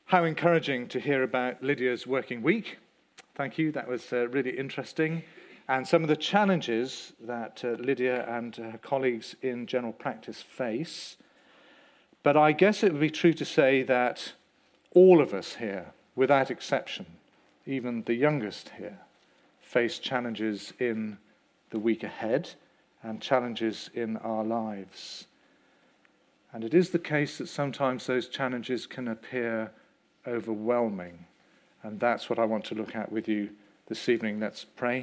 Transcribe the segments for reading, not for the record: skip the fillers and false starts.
How encouraging to hear about Lydia's working week. Thank you, that was really interesting. And some of the challenges that Lydia and her colleagues in general practice face. But I guess it would be true to say that all of us here, without exception, even the youngest here, face challenges in the week ahead and challenges in our lives. And it is the case that sometimes those challenges can appear overwhelming. And that's what I want to look at with you this evening. Let's pray.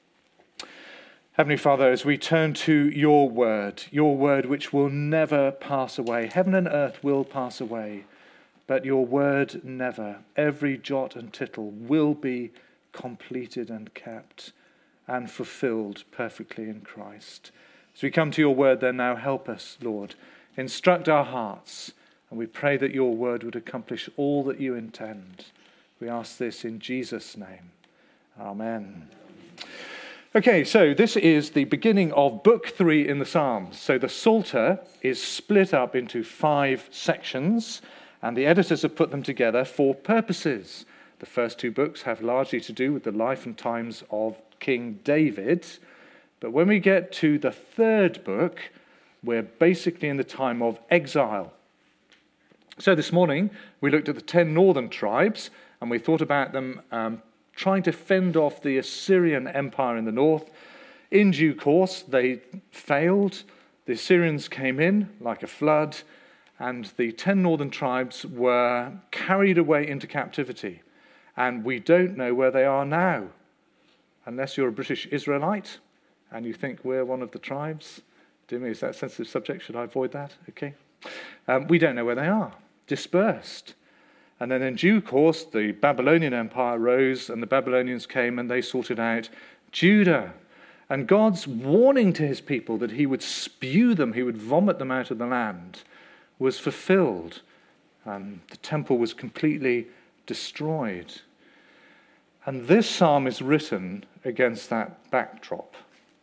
Heavenly Father, as we turn to your word which will never pass away. Heaven and earth will pass away, but your word never. Every jot and tittle will be completed and kept and fulfilled perfectly in Christ. As we come to your word then now, help us, Lord. Instruct our hearts. And we pray that your word would accomplish all that you intend. We ask this in Jesus' name. Amen. Okay, so this is the beginning of Book 3 in the Psalms. So the Psalter is split up into 5 sections, and the editors have put them together for purposes. The first 2 books have largely to do with the life and times of King David. But when we get to the 3rd book, we're basically in the time of exile. So this morning, we looked at the 10 northern tribes, and we thought about them trying to fend off the Assyrian Empire in the north. In due course, they failed. The Assyrians came in like a flood, and the 10 northern tribes were carried away into captivity. And we don't know where they are now, unless you're a British Israelite, and you think we're one of the tribes. Dear me, is that a sensitive subject? Should I avoid that? Okay. We don't know where they are. Dispersed. And then in due course, the Babylonian Empire rose, and the Babylonians came and they sorted out Judah. And God's warning to his people that he would spew them, he would vomit them out of the land, was fulfilled. The temple was completely destroyed. And this psalm is written against that backdrop.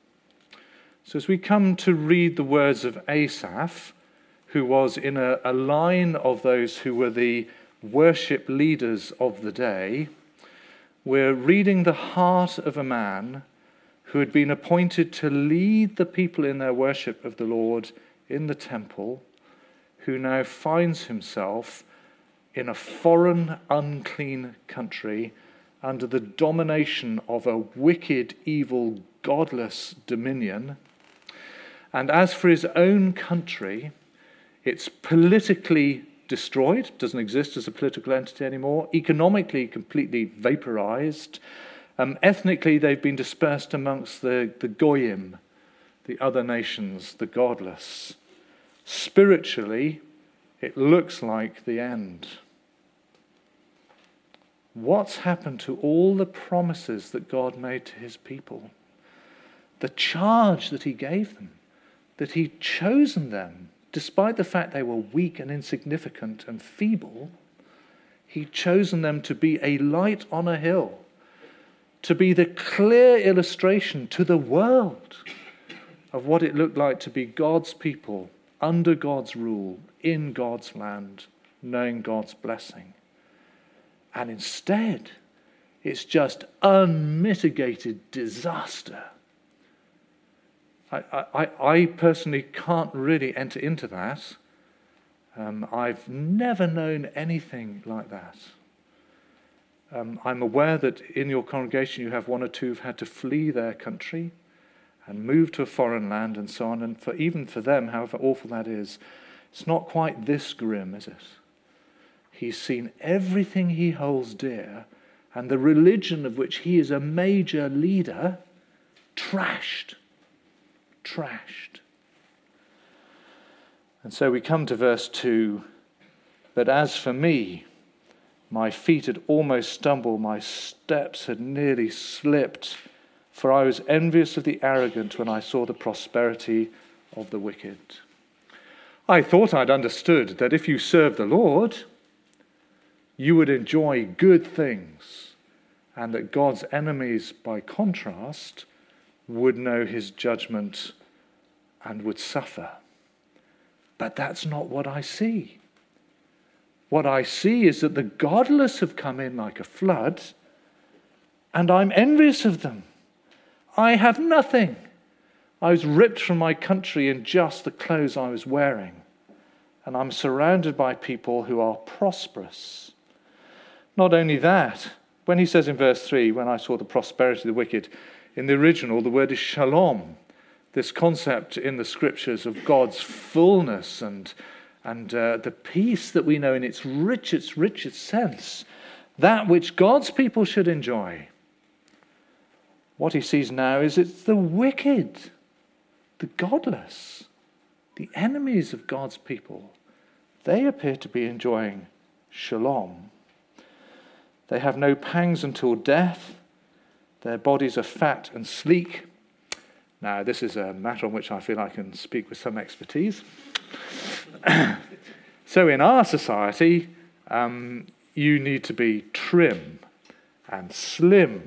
So as we come to read the words of Asaph, who was in a line of those who were the worship leaders of the day, we're reading the heart of a man who had been appointed to lead the people in their worship of the Lord in the temple, who now finds himself in a foreign, unclean country under the domination of a wicked, evil, godless dominion. And as for his own country, it's politically destroyed, doesn't exist as a political entity anymore, economically completely vaporized. Ethnically, they've been dispersed amongst the Goyim, the other nations, the godless. Spiritually, it looks like the end. What's happened to all the promises that God made to his people? The charge that he gave them, that he'd chosen them, despite the fact they were weak and insignificant and feeble, he'd chosen them to be a light on a hill, to be the clear illustration to the world of what it looked like to be God's people, under God's rule, in God's land, knowing God's blessing. And instead, it's just unmitigated disaster. I personally can't really enter into that. I've never known anything like that. I'm aware that in your congregation you have 1 or 2 who've had to flee their country and move to a foreign land and so on. And even for them, however awful that is, it's not quite this grim, is it? He's seen everything he holds dear and the religion of which he is a major leader trashed. And so we come to verse 2. But as for me, my feet had almost stumbled, my steps had nearly slipped, for I was envious of the arrogant when I saw the prosperity of the wicked. I thought I'd understood that if you serve the Lord, you would enjoy good things, and that God's enemies, by contrast, would know his judgment and would suffer. But that's not what I see. What I see is that the godless have come in like a flood, and I'm envious of them. I have nothing. I was ripped from my country in just the clothes I was wearing, and I'm surrounded by people who are prosperous. Not only that, when he says in verse 3, when I saw the prosperity of the wicked, in the original the word is shalom, this concept in the scriptures of God's fullness and the peace that we know in its richest sense, that which God's people should enjoy. What he sees now is it's the wicked, the godless, the enemies of God's people. They appear to be enjoying shalom. They have no pangs until death. Their bodies are fat and sleek. Now, this is a matter on which I feel I can speak with some expertise. So in our society, you need to be trim and slim.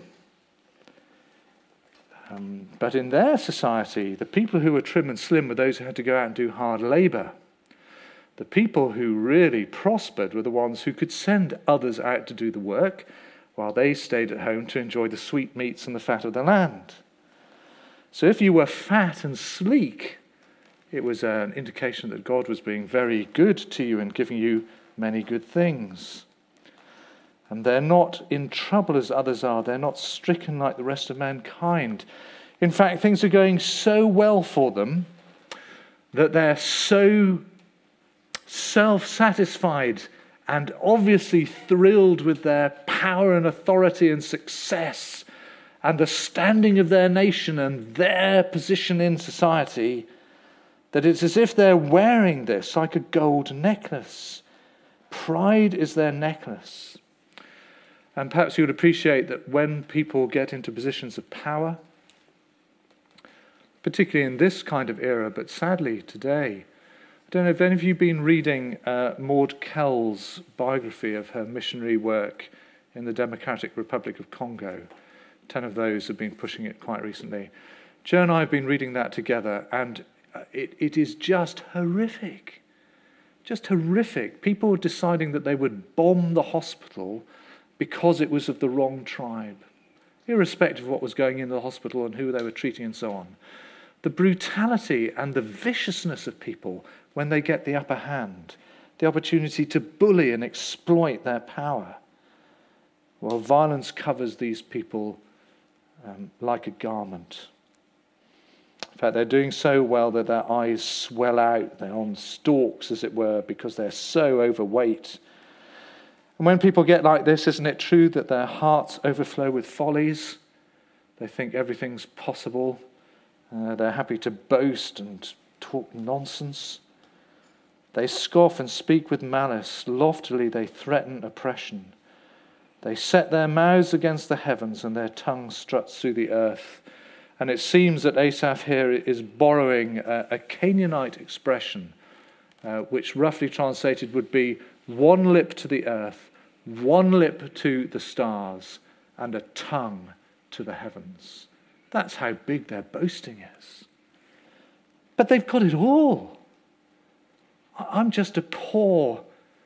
But in their society, the people who were trim and slim were those who had to go out and do hard labor. The people who really prospered were the ones who could send others out to do the work while they stayed at home to enjoy the sweet meats and the fat of the land. So if you were fat and sleek, it was an indication that God was being very good to you and giving you many good things. And they're not in trouble as others are. They're not stricken like the rest of mankind. In fact, things are going so well for them that they're so self-satisfied and obviously thrilled with their power and authority and success and the standing of their nation and their position in society, that it's as if they're wearing this like a gold necklace. Pride is their necklace. And perhaps you would appreciate that when people get into positions of power, particularly in this kind of era, but sadly today, I don't know if any of you have been reading Maud Kell's biography of her missionary work in the Democratic Republic of Congo. 10 of those have been pushing it quite recently. Joe and I have been reading that together, and it is just horrific. Just horrific. People deciding that they would bomb the hospital because it was of the wrong tribe, irrespective of what was going into the hospital and who they were treating and so on. The brutality and the viciousness of people when they get the upper hand, the opportunity to bully and exploit their power. Well, violence covers these people like a garment. In fact, they're doing so well that their eyes swell out. They're on stalks, as it were, because they're so overweight. And when people get like this, isn't it true that their hearts overflow with follies? They think everything's possible. They're happy to boast and talk nonsense. They scoff and speak with malice. Loftily they threaten oppression. They set their mouths against the heavens, and their tongue struts through the earth. And it seems that Asaph here is borrowing a Canaanite expression, which roughly translated would be one lip to the earth, one lip to the stars, and a tongue to the heavens. That's how big their boasting is. But they've got it all. I'm just a poor,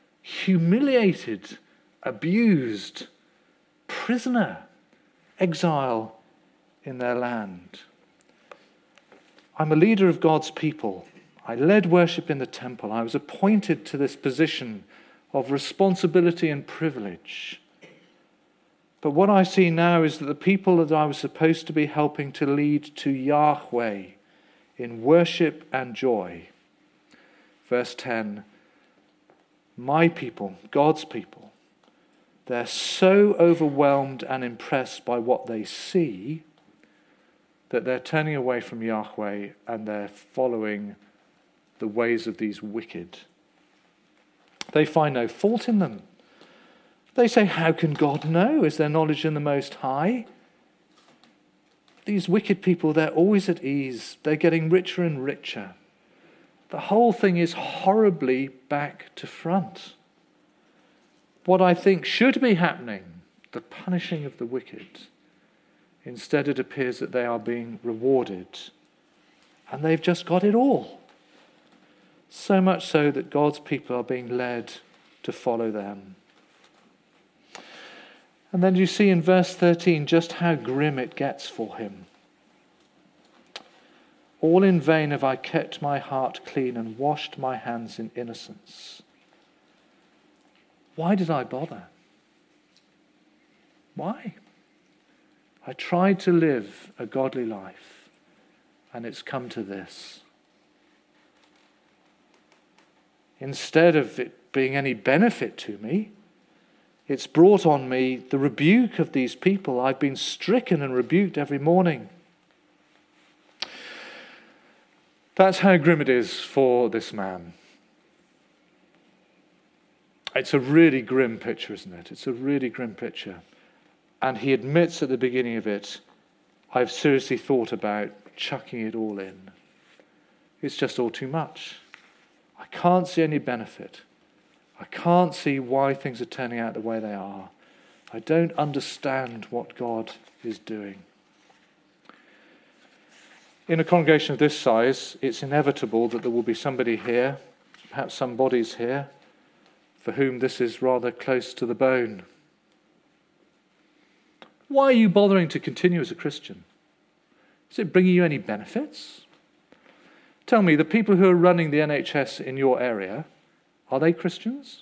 humiliated, abused prisoner, exile in their land. I'm a leader of God's people. I led worship in the temple. I was appointed to this position of responsibility and privilege. But what I see now is that the people that I was supposed to be helping to lead to Yahweh in worship and joy. Verse 10, my people, God's people, they're so overwhelmed and impressed by what they see that they're turning away from Yahweh and they're following the ways of these wicked. They find no fault in them. They say, how can God know? Is there knowledge in the Most High? These wicked people, they're always at ease. They're getting richer and richer. The whole thing is horribly back to front. What I think should be happening, the punishing of the wicked, instead it appears that they are being rewarded. And they've just got it all. So much so that God's people are being led to follow them. And then you see in verse 13 just how grim it gets for him. All in vain have I kept my heart clean and washed my hands in innocence. Why did I bother? Why? I tried to live a godly life, and it's come to this. Instead of it being any benefit to me, it's brought on me the rebuke of these people. I've been stricken and rebuked every morning. That's how grim it is for this man. It's a really grim picture, isn't it? It's a really grim picture. And he admits at the beginning of it, I've seriously thought about chucking it all in. It's just all too much. I can't see any benefit. I can't see why things are turning out the way they are. I don't understand what God is doing. In a congregation of this size, it's inevitable that there will be somebody here, perhaps some bodies here, for whom this is rather close to the bone. Why are you bothering to continue as a Christian? Is it bringing you any benefits? Tell me, the people who are running the NHS in your area, are they Christians?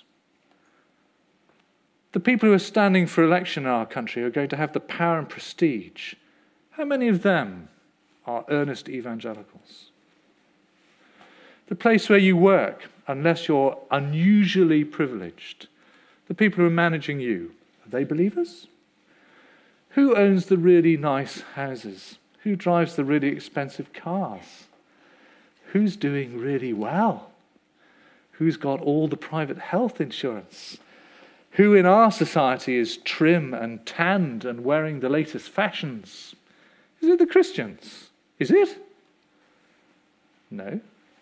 The people who are standing for election in our country are going to have the power and prestige. How many of them are earnest evangelicals? The place where you work, unless you're unusually privileged, the people who are managing you, are they believers? Who owns the really nice houses? Who drives the really expensive cars? Who's doing really well? Who's got all the private health insurance? Who in our society is trim and tanned and wearing the latest fashions? Is it the Christians? Is it? No.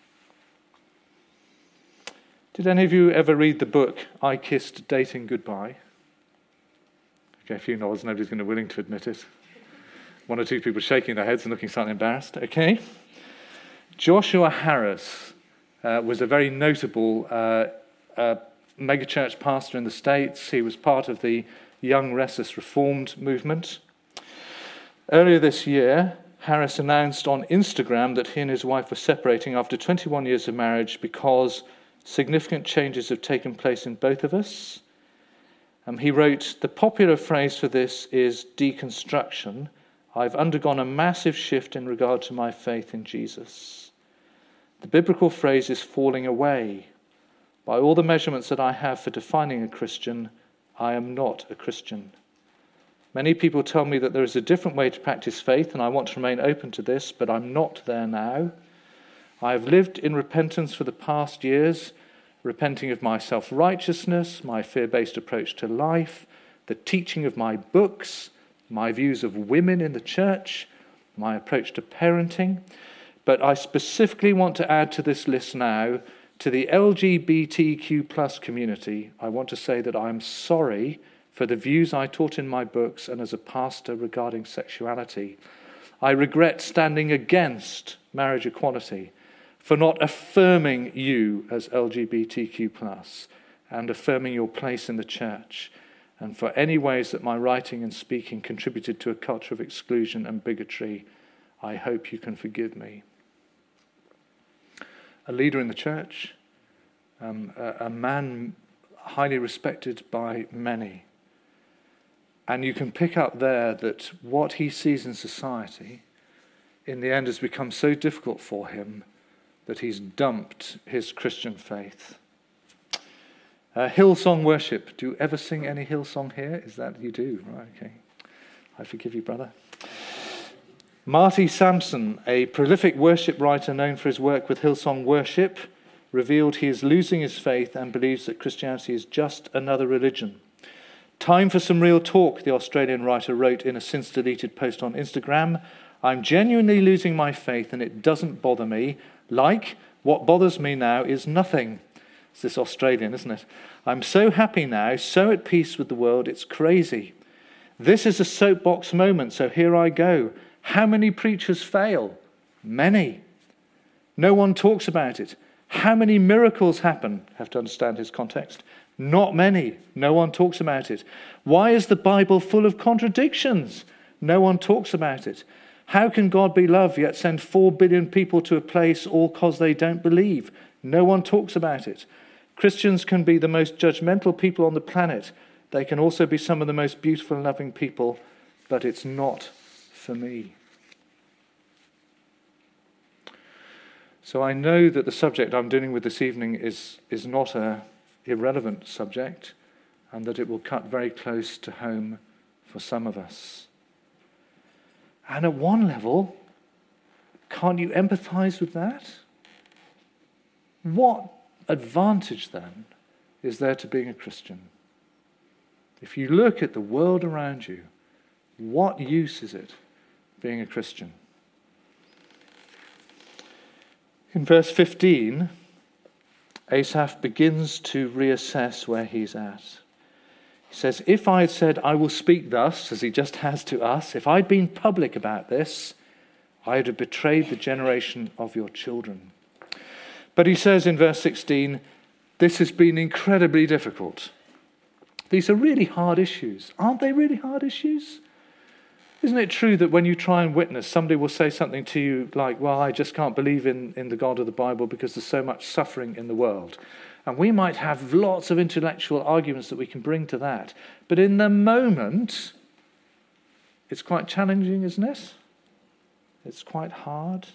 Did any of you ever read the book, I Kissed Dating Goodbye? Okay, a few nods, nobody's going to be willing to admit it. One or two people shaking their heads and looking slightly embarrassed. Okay. Joshua Harris was a very notable megachurch pastor in the States. He was part of the Young Restless Reformed movement. Earlier this year, Harris announced on Instagram that he and his wife were separating after 21 years of marriage because significant changes have taken place in both of us. He wrote, the popular phrase for this is deconstruction. I've undergone a massive shift in regard to my faith in Jesus. The biblical phrase is falling away. By all the measurements that I have for defining a Christian, I am not a Christian. Many people tell me that there is a different way to practice faith, and I want to remain open to this, but I'm not there now. I have lived in repentance for the past years, repenting of my self-righteousness, my fear-based approach to life, the teaching of my books, my views of women in the church, my approach to parenting. But I specifically want to add to this list now, to the LGBTQ plus community, I want to say that I'm sorry for the views I taught in my books and as a pastor regarding sexuality. I regret standing against marriage equality, for not affirming you as LGBTQ plus and affirming your place in the church, and for any ways that my writing and speaking contributed to a culture of exclusion and bigotry. I hope you can forgive me. A leader in the church, a man highly respected by many. And you can pick up there that what he sees in society, in the end, has become so difficult for him that he's dumped his Christian faith. Hillsong worship. Do you ever sing any Hillsong here? Is that you do? Right, okay. I forgive you, brother. Marty Sampson, a prolific worship writer known for his work with Hillsong Worship, revealed he is losing his faith and believes that Christianity is just another religion. Time for some real talk, the Australian writer wrote in a since-deleted post on Instagram. I'm genuinely losing my faith and it doesn't bother me. What bothers me now is nothing. It's this Australian, isn't it? I'm so happy now, so at peace with the world, it's crazy. This is a soapbox moment, so here I go. How many preachers fail? Many. No one talks about it. How many miracles happen? Have to understand his context. Not many. No one talks about it. Why is the Bible full of contradictions? No one talks about it. How can God be love yet send 4 billion people to a place all because they don't believe? No one talks about it. Christians can be the most judgmental people on the planet. They can also be some of the most beautiful and loving people, but it's not for me. So I know that the subject I'm dealing with this evening is not an irrelevant subject, and that it will cut very close to home for some of us. And at one level, can't you empathize with that? What advantage then is there to being a Christian? If you look at the world around you, what use is it being a Christian? In verse 15, Asaph begins to reassess where he's at. He says, if I had said, I will speak thus, as he just has to us, if I'd been public about this, I would have betrayed the generation of your children. But he says in verse 16, this has been incredibly difficult. These are really hard issues. Aren't they really hard issues? Isn't it true that when you try and witness, somebody will say something to you like, well, I just can't believe in the God of the Bible because there's so much suffering in the world. And we might have lots of intellectual arguments that we can bring to that. But in the moment, it's quite challenging, isn't it? It's quite hard.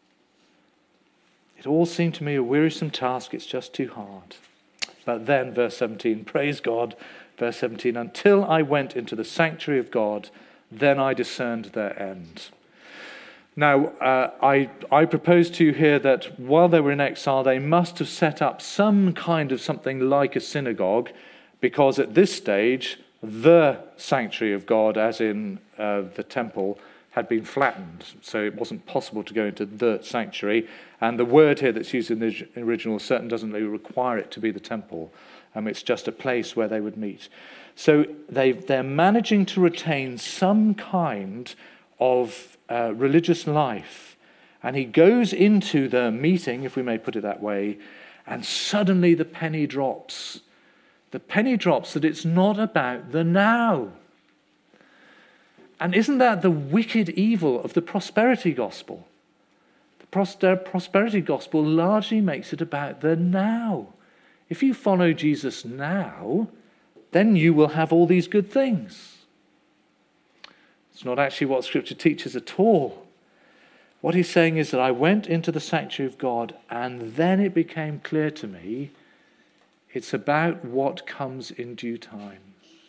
It all seemed to me a wearisome task. It's just too hard. But then, verse 17, praise God, verse 17, until I went into the sanctuary of God, then I discerned their end. Now, I propose to you here that while they were in exile, they must have set up some kind of something like a synagogue, because at this stage, the sanctuary of God, as in the temple, had been flattened. So it wasn't possible to go into the sanctuary. And the word here that's used in the original certainly doesn't really require it to be the temple. It's just a place where they would meet. So they're managing to retain some kind of religious life. And he goes into the meeting, if we may put it that way, and suddenly the penny drops. The penny drops that it's not about the now. And isn't that the wicked evil of the prosperity gospel? The prosperity gospel largely makes it about the now. If you follow Jesus now, then you will have all these good things. It's not actually what Scripture teaches at all. What he's saying is that I went into the sanctuary of God, and then it became clear to me it's about what comes in due time.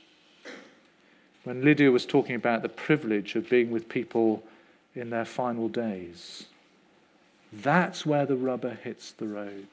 When Lydia was talking about the privilege of being with people in their final days, that's where the rubber hits the road.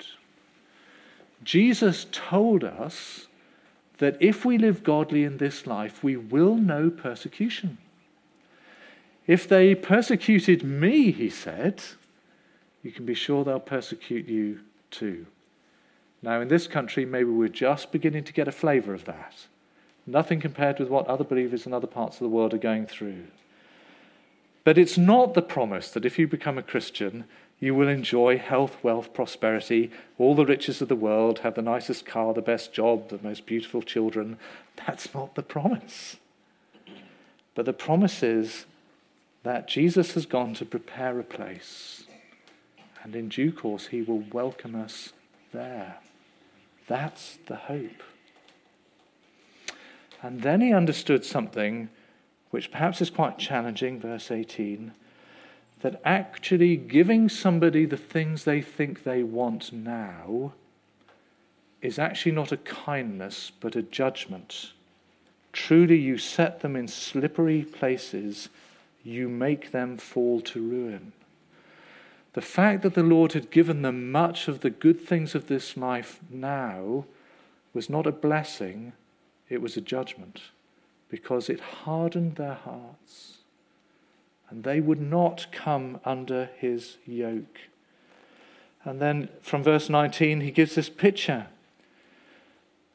Jesus told us that if we live godly in this life, we will know persecution. If they persecuted me, he said, you can be sure they'll persecute you too. Now, in this country, maybe we're just beginning to get a flavour of that. Nothing compared with what other believers in other parts of the world are going through. But it's not the promise that if you become a Christian, you will enjoy health, wealth, prosperity, all the riches of the world, have the nicest car, the best job, the most beautiful children. That's not the promise. But the promise is that Jesus has gone to prepare a place, and in due course he will welcome us there. That's the hope. And then he understood something which perhaps is quite challenging, verse 18, that actually giving somebody the things they think they want now is actually not a kindness but a judgment. Truly you set them in slippery places, you make them fall to ruin. The fact that the Lord had given them much of the good things of this life now was not a blessing, it was a judgment, because it hardened their hearts, and they would not come under his yoke. And then from verse 19, he gives this picture.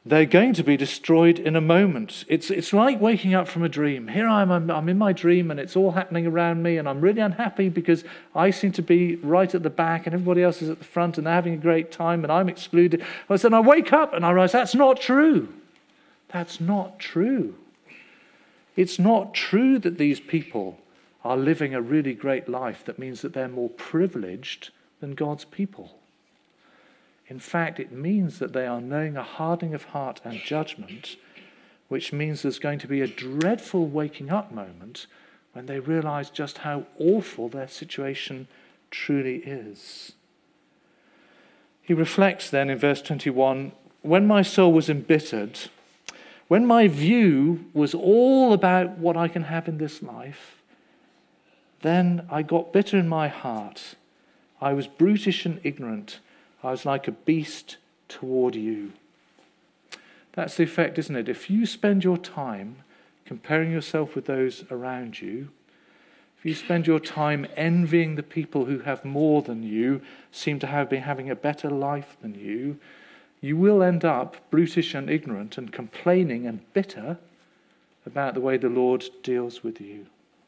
They're going to be destroyed in a moment. It's like waking up from a dream. Here I am, I'm in my dream and it's all happening around me and I'm really unhappy because I seem to be right at the back and everybody else is at the front and they're having a great time and I'm excluded. And then I wake up and I realize that's not true. That's not true. It's not true that these people are living a really great life that means that they're more privileged than God's people. In fact, it means that they are knowing a hardening of heart and judgment, which means there's going to be a dreadful waking up moment when they realize just how awful their situation truly is. He reflects then in verse 21, when my soul was embittered, when my view was all about what I can have in this life, then I got bitter in my heart. I was brutish and ignorant. I was like a beast toward you. That's the effect, isn't it? If you spend your time comparing yourself with those around you, if you spend your time envying the people who have more than you, seem to be having a better life than you, you will end up brutish and ignorant and complaining and bitter about the way the Lord deals with you.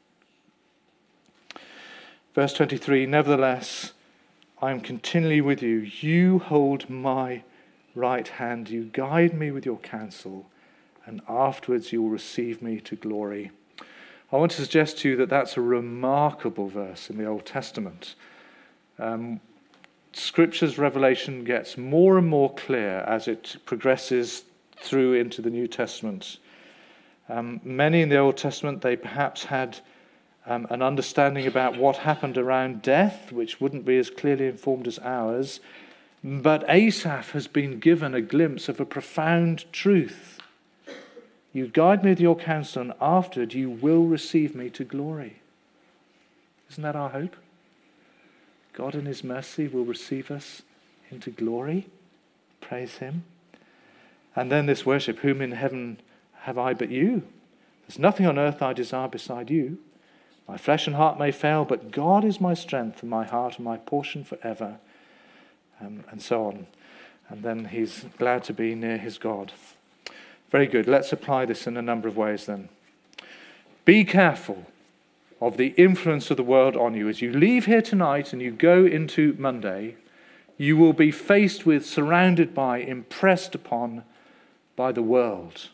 Verse 23, nevertheless, I am continually with you. You hold my right hand. You guide me with your counsel, and afterwards you will receive me to glory. I want to suggest to you that that's a remarkable verse in the Old Testament. Scripture's revelation gets more and more clear as it progresses through into the New Testament. Many in the Old Testament, they perhaps had an understanding about what happened around death, which wouldn't be as clearly informed as ours. But Asaph has been given a glimpse of a profound truth. You guide me with your counsel, and afterward you will receive me to glory. Isn't that our hope? God in his mercy will receive us into glory. Praise him. And then this worship, whom in heaven have I but you? There's nothing on earth I desire beside you. My flesh and heart may fail, but God is my strength and my heart and my portion forever. And so on. And then he's glad to be near his God. Very good. Let's apply this in a number of ways then. Be careful of the influence of the world on you. As you leave here tonight and you go into Monday, you will be faced with, surrounded by, impressed upon by the world.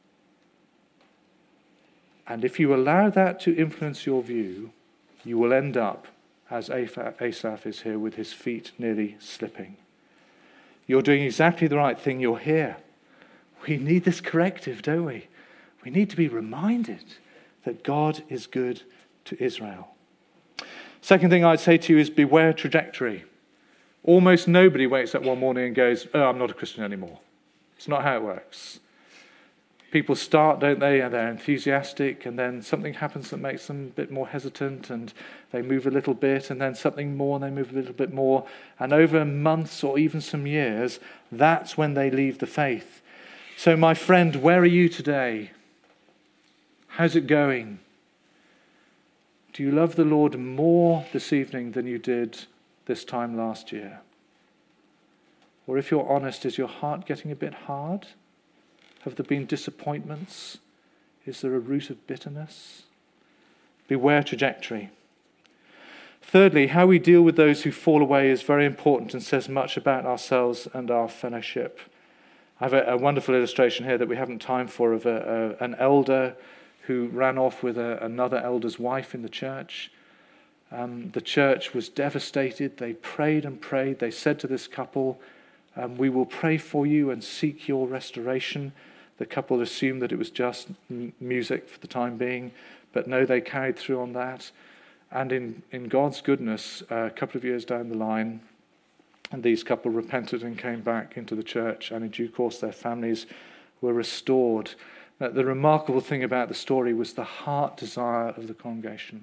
And if you allow that to influence your view, you will end up, as Asaph is here, with his feet nearly slipping. You're doing exactly the right thing. You're here. We need this corrective, don't we? We need to be reminded that God is good to Israel. Second thing I'd say to you is beware trajectory. Almost nobody wakes up one morning and goes, oh, I'm not a Christian anymore. It's not how it works. People start, don't they, and they're enthusiastic, and then something happens that makes them a bit more hesitant, and they move a little bit, and then something more, and they move a little bit more. And over months or even some years, that's when they leave the faith. So my friend, where are you today? How's it going? Do you love the Lord more this evening than you did this time last year? Or if you're honest, is your heart getting a bit hard? Have there been disappointments? Is there a root of bitterness? Beware trajectory. Thirdly, how we deal with those who fall away is very important and says much about ourselves and our fellowship. I have a wonderful illustration here that we haven't time for of an elder who ran off with another elder's wife in the church. The church was devastated. They prayed and prayed. They said to this couple, we will pray for you and seek your restoration. The couple assumed that it was just music for the time being, but no, they carried through on that. And in God's goodness, a couple of years down the line, and these couple repented and came back into the church, and in due course their families were restored. The remarkable thing about the story was the heart desire of the congregation.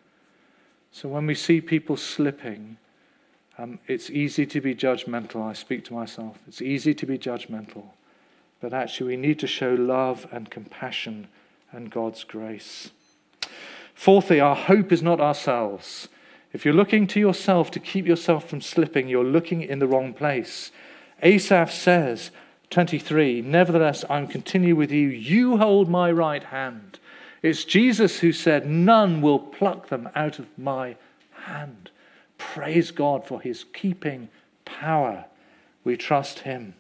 So when we see people slipping, it's easy to be judgmental. I speak to myself. It's easy to be judgmental. But actually we need to show love and compassion and God's grace. Fourthly, our hope is not ourselves. If you're looking to yourself to keep yourself from slipping, you're looking in the wrong place. Asaph says, 23, nevertheless, I'm continue with you. You hold my right hand. It's Jesus who said, none will pluck them out of my hand. Praise God for his keeping power. We trust him.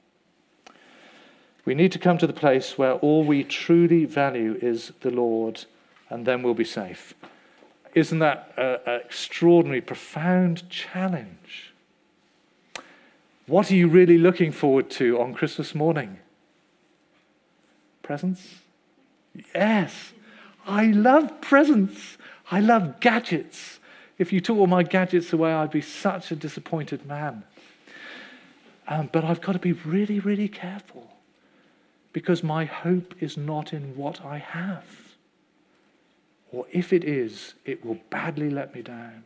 We need to come to the place where all we truly value is the Lord, and then we'll be safe. Isn't that an extraordinary, profound challenge? What are you really looking forward to on Christmas morning? Presents? Yes. I love presents. I love gadgets. If you took all my gadgets away, I'd be such a disappointed man. But I've got to be really, really careful, because my hope is not in what I have. Or if it is, it will badly let me down.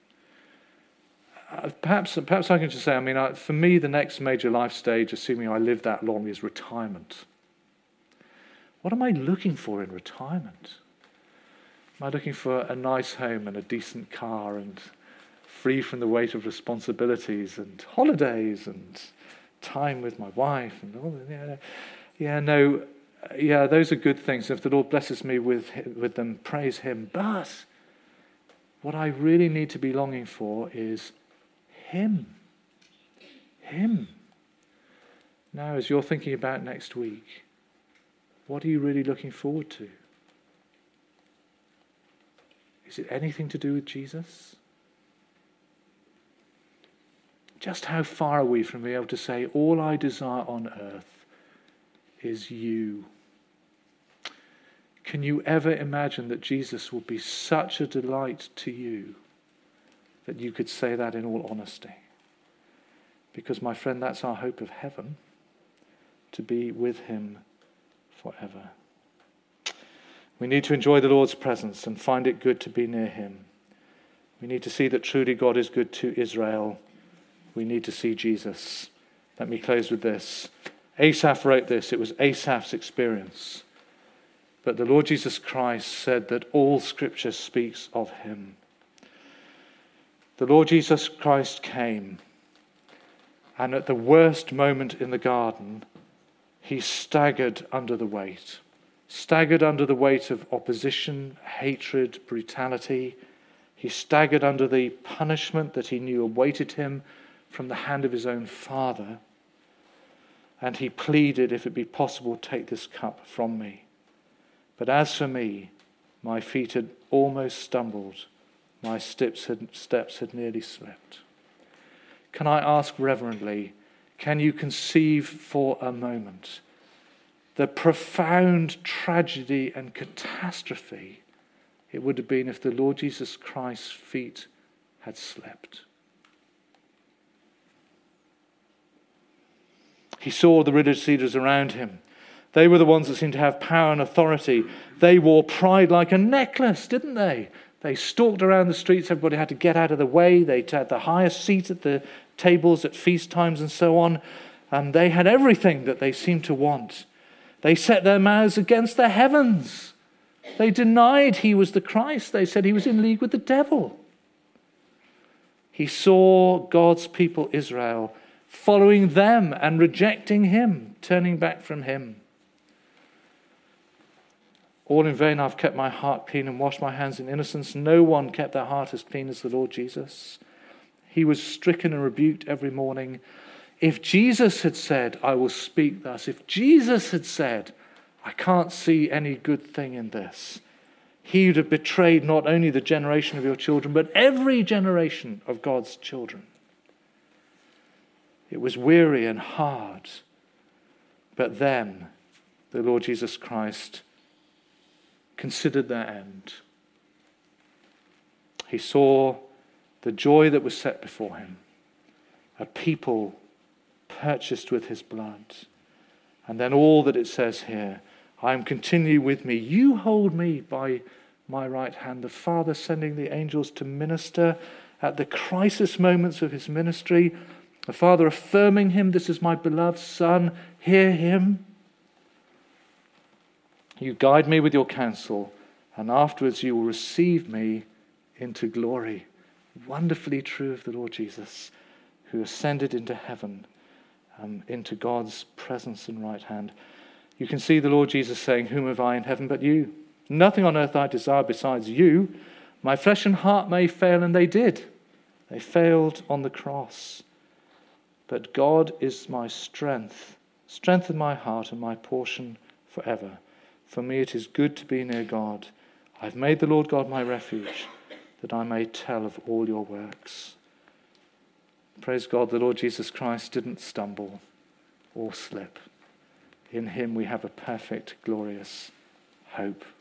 Perhaps I can just say, for me, the next major life stage, assuming I live that long, is retirement. What am I looking for in retirement? Am I looking for a nice home and a decent car and free from the weight of responsibilities and holidays and time with my wife and all that? Those are good things. If the Lord blesses me with them, praise him. But what I really need to be longing for is him. Him. Now, as you're thinking about next week, what are you really looking forward to? Is it anything to do with Jesus? Just how far are we from being able to say, all I desire on earth is you? Can you ever imagine that Jesus will be such a delight to you that you could say that in all honesty? Because, my friend, that's our hope of heaven, to be with him forever. We need to enjoy the Lord's presence and find it good to be near him. We need to see that truly God is good to Israel. We need to see Jesus. Let me close with this. Asaph wrote this. It was Asaph's experience. But the Lord Jesus Christ said that all Scripture speaks of him. The Lord Jesus Christ came, and at the worst moment in the garden, he staggered under the weight. Staggered under the weight of opposition, hatred, brutality. He staggered under the punishment that he knew awaited him from the hand of his own Father. And he pleaded, if it be possible, take this cup from me. But as for me, my feet had almost stumbled. My steps had nearly slipped. Can I ask reverently, can you conceive for a moment the profound tragedy and catastrophe it would have been if the Lord Jesus Christ's feet had slipped? He saw the religious leaders around him. They were the ones that seemed to have power and authority. They wore pride like a necklace, didn't they? They stalked around the streets. Everybody had to get out of the way. They had the highest seat at the tables at feast times and so on. And they had everything that they seemed to want. They set their mouths against the heavens. They denied he was the Christ. They said he was in league with the devil. He saw God's people, Israel, following them and rejecting him, turning back from him. All in vain I've kept my heart clean and washed my hands in innocence. No one kept their heart as clean as the Lord Jesus. He was stricken and rebuked every morning. If Jesus had said, I will speak thus, if Jesus had said, I can't see any good thing in this, he would have betrayed not only the generation of your children, but every generation of God's children. It was weary and hard. But then the Lord Jesus Christ considered their end. He saw the joy that was set before him, a people purchased with his blood. And then all that it says here, I am continually with me. You hold me by my right hand. The Father sending the angels to minister at the crisis moments of his ministry. The Father affirming him, this is my beloved Son, hear him. You guide me with your counsel, and afterwards you will receive me into glory. Wonderfully true of the Lord Jesus, who ascended into heaven into God's presence and right hand. You can see the Lord Jesus saying, "Whom have I in heaven but you? Nothing on earth I desire besides you. My flesh and heart may fail," and they did. They failed on the cross. "But God is my strength, strengthen my heart and my portion forever. For me it is good to be near God. I've made the Lord God my refuge, that I may tell of all your works." Praise God, the Lord Jesus Christ didn't stumble or slip. In him we have a perfect, glorious hope.